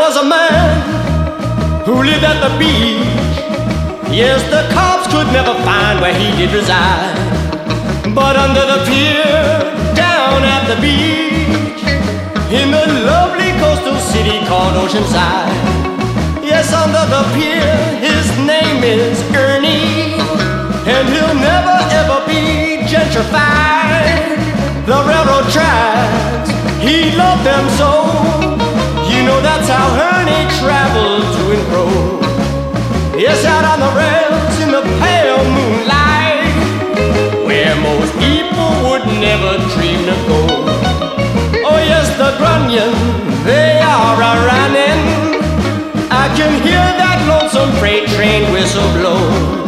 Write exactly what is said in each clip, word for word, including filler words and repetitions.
was a man who lived at the beach. Yes, the cops could never find where he did reside. But under the pier, down at the beach, in the lovely coastal city called Oceanside. Yes, under the pier, his name is Ernie, and he'll never ever be gentrified. The railroad tracks, he loved them so. You know that's how Ernie traveled to and fro. Yes, out on the rails in the pale moonlight, where most people would never dream to go. Oh yes, the Grunion, they are a-running. I can hear that lonesome freight train whistle blow.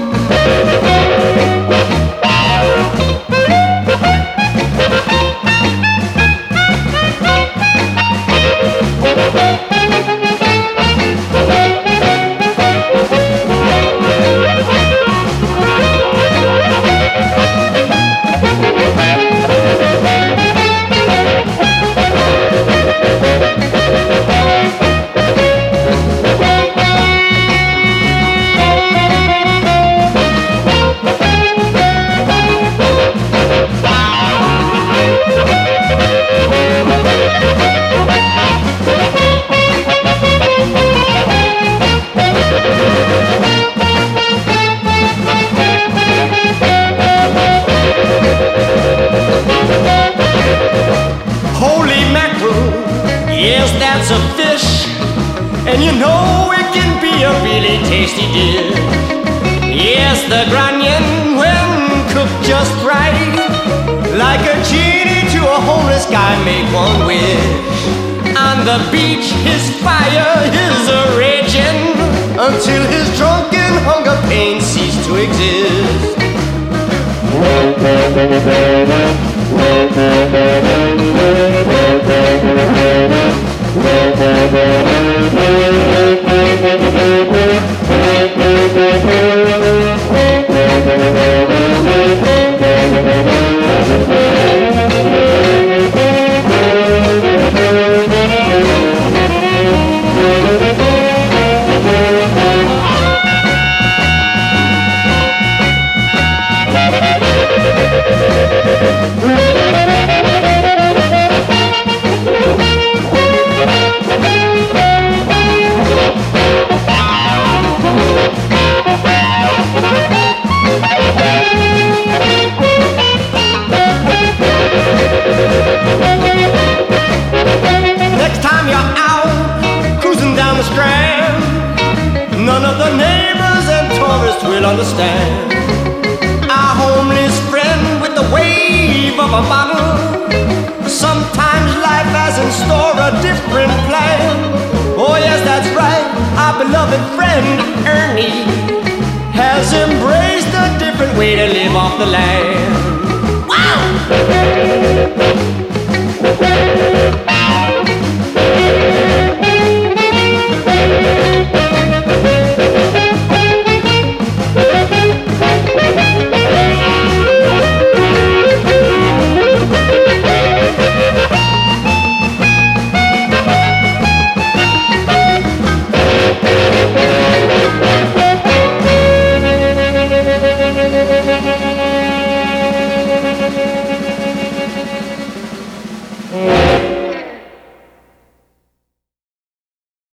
Yes, that's a fish, and you know it can be a really tasty dish. Yes, the Grunion, when cooked just right, like a genie to a homeless guy, make one wish. On the beach, his fire is a raging until his drunken hunger pains cease to exist. None of the neighbors and tourists will understand our homeless friend with the wave of a bottle. Sometimes life has in store a different plan. Oh yes, that's right, our beloved friend Ernie has embraced a different way to live off the land. Wow!